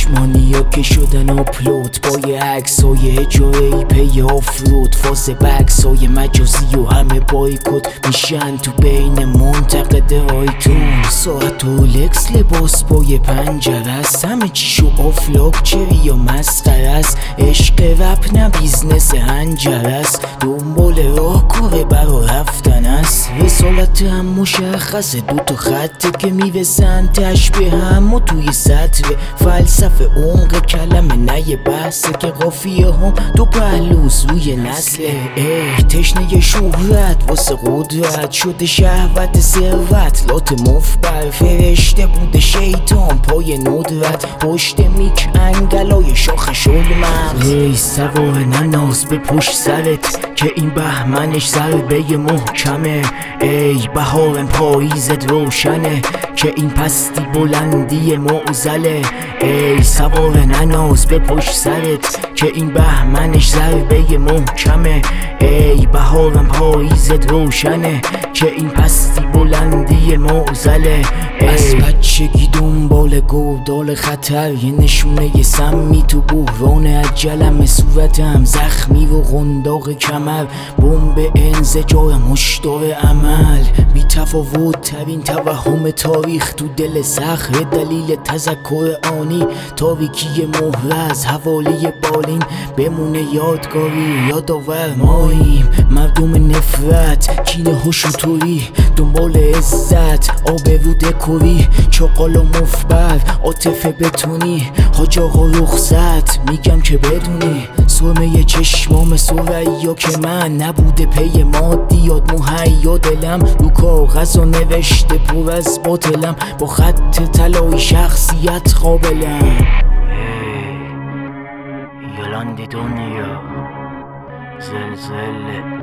چشمانیا که شدن آپلود با یه عکسای اجاره پی آفرود، فاز بکسای مجازی و همه بایکوت میشن تو بین منتقد آیتون. ساعت رولکس لباس با یه پنجره است، همه چیشو آفلاک چری یا مسخره است. عشق رپ نه بیزنس هنجره است، دنبال راه کاره برا رفتن است. رسالت هم مشخصه، دوتا خطه که میوزن تشبیه هم و توی سطر فلسفه عمق کلمه نه یه بحثه که قافیه هم دو پهلوز روی نسله. تشنه شهرت واسه قدرت شده شهوت ثروت، لات مفبر فرشته بوده شیطان پای ندرت، پشت میک انگلای شاخ شلمغز. ای سوار نناز به پشت سرت که این بهمنش ضربه محکمه، ای بهارم پاییزت روشنه که این پستی بلندی معضله. ای سوار نناز به پشت سرت که این بهمنش ضربه محکمه، ای بهارم پاییزت روشنه که این پستی بلندی معضله. از بچگی دنبال گودال خطر، یه نشونه سمی تو بحران عجلم، صورتم زخمی و غنداق کمر، بمب انزجارم هشدار عمل. بی تفاوت ترین توهم تاریخ تو دل صخره، دلیل تذکر آنی تاریکی مهره از حوالی بالین بمونه یادگاری. یادآور ماییم مردم نفرت، کینه و شطوری، دنبال عزت آبرو دکوری، چاقال و مفبر عاطفه بتونی، حاج آقا رخصت میگم که بدونی. سرمه چشمام سریا که من نبوده پی مادیات مهیا، دلم رو کاغذ و نوشته پر از باطلم، با خط طلای شخصیت قابلم. یلاندی دنیا زلزله